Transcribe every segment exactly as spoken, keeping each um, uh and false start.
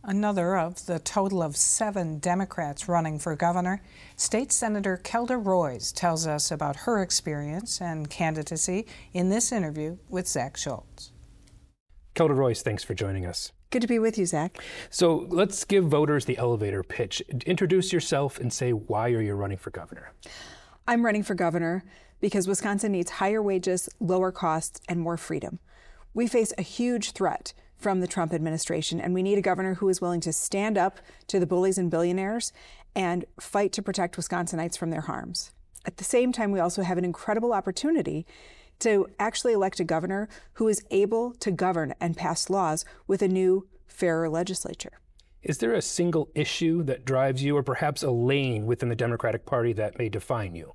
Another of the total of seven Democrats running for governor, State Senator Kelda Roys tells us about her experience and candidacy in this interview with Zach Schultz. Kelda Roys, thanks for joining us. Good to be with you, Zach. So let's give voters the elevator pitch. Introduce yourself and say why are you running for governor? I'm running for governor because Wisconsin needs higher wages, lower costs, and more freedom. We face a huge threat from the Trump administration, and we need a governor who is willing to stand up to the bullies and billionaires and fight to protect Wisconsinites from their harms. At the same time, we also have an incredible opportunity to actually elect a governor who is able to govern and pass laws with a new, fairer legislature. Is there a single issue that drives you, or perhaps a lane within the Democratic Party that may define you?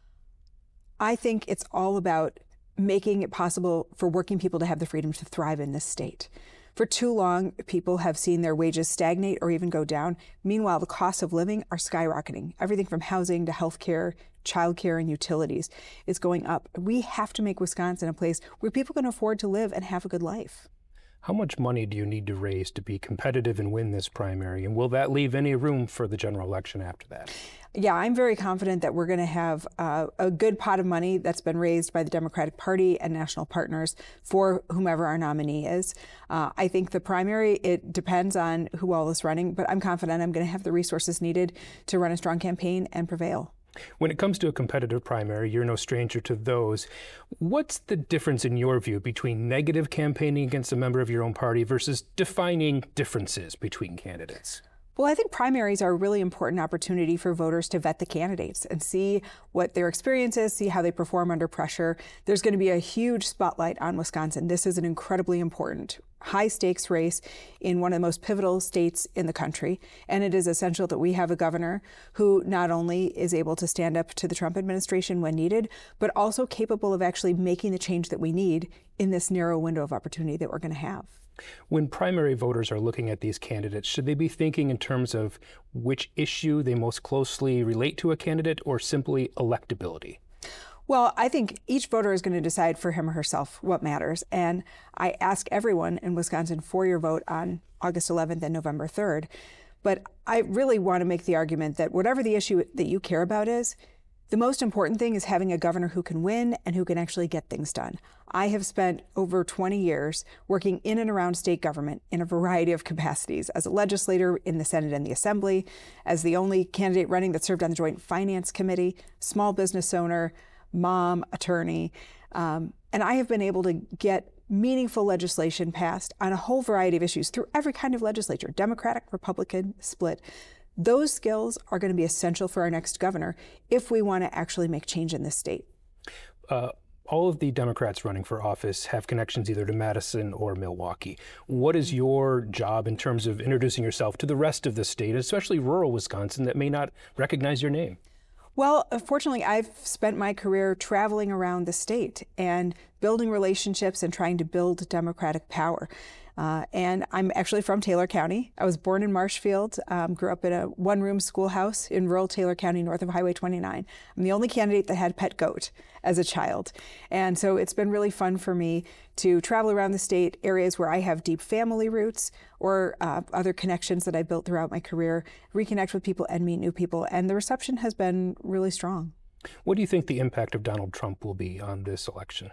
I think it's all about making it possible for working people to have the freedom to thrive in this state. For too long, people have seen their wages stagnate or even go down. Meanwhile, the costs of living are skyrocketing. Everything from housing to healthcare, childcare, and utilities is going up. We have to make Wisconsin a place where people can afford to live and have a good life. How much money do you need to raise to be competitive and win this primary? And will that leave any room for the general election after that? Yeah, I'm very confident that we're going to have uh, a good pot of money that's been raised by the Democratic Party and national partners for whomever our nominee is. Uh, I think the primary, it depends on who all is running, but I'm confident I'm going to have the resources needed to run a strong campaign and prevail. When it comes to a competitive primary, you're no stranger to those. What's the difference in your view between negative campaigning against a member of your own party versus defining differences between candidates? Well, I think primaries are a really important opportunity for voters to vet the candidates and see what their experience is, see how they perform under pressure. There's going to be a huge spotlight on Wisconsin. This is an incredibly important high-stakes race in one of the most pivotal states in the country, and it is essential that we have a governor who not only is able to stand up to the Trump administration when needed, but also capable of actually making the change that we need in this narrow window of opportunity that we're going to have. When primary voters are looking at these candidates, should they be thinking in terms of which issue they most closely relate to a candidate or simply electability? Well, I think each voter is going to decide for him or herself what matters. And I ask everyone in Wisconsin for your vote on August eleventh and November third. But I really want to make the argument that whatever the issue that you care about is, the most important thing is having a governor who can win and who can actually get things done. I have spent over twenty years working in and around state government in a variety of capacities, as a legislator in the Senate and the Assembly, as the only candidate running that served on the Joint Finance Committee, small business owner, mom, attorney, um, and I have been able to get meaningful legislation passed on a whole variety of issues through every kind of legislature, Democratic, Republican, split. Those skills are going to be essential for our next governor if we want to actually make change in this state. Uh, all of the Democrats running for office have connections either to Madison or Milwaukee. What is your job in terms of introducing yourself to the rest of the state, especially rural Wisconsin, that may not recognize your name? Well, fortunately, I've spent my career traveling around the state and building relationships and trying to build Democratic power. Uh, and I'm actually from Taylor County. I was born in Marshfield, um, grew up in a one-room schoolhouse in rural Taylor County, north of Highway twenty-nine. I'm the only candidate that had a pet goat as a child. And so it's been really fun for me to travel around the state, areas where I have deep family roots or uh, other connections that I built throughout my career, reconnect with people and meet new people. And the reception has been really strong. What do you think the impact of Donald Trump will be on this election?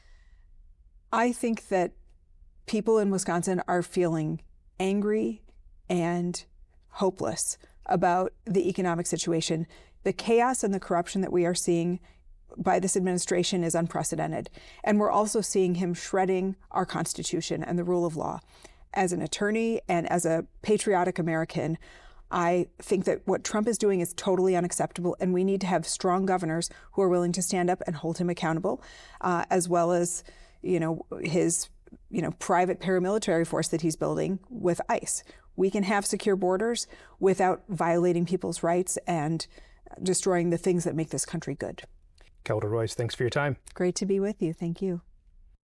I think that people in Wisconsin are feeling angry and hopeless about the economic situation. The chaos and the corruption that we are seeing by this administration is unprecedented. And we're also seeing him shredding our Constitution and the rule of law. As an attorney and as a patriotic American, I think that what Trump is doing is totally unacceptable, and we need to have strong governors who are willing to stand up and hold him accountable, uh, as well as, you know, his you know, private paramilitary force that he's building with ICE. We can have secure borders without violating people's rights and destroying the things that make this country good. Kelda Roys, thanks for your time. Great to be with you. Thank you.